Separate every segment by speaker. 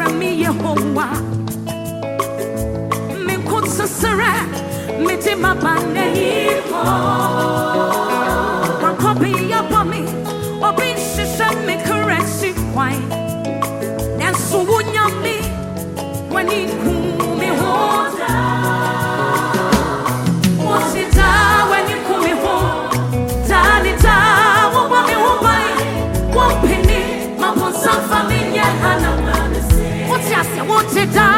Speaker 1: me Yehovah. Me could sasara, me te ma bane ho. One copy of me, or be shisha me correct she wine. And so wunya me when he me hold. What's it when you come me home? Danita, what me home by? One penny, my one son familia Hannah. What's your say? What's it when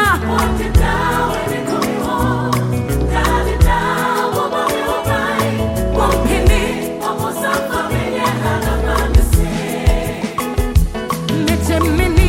Speaker 1: you come me home? Danita, what me home by? One penny, my one son familia Hannah. Mete mini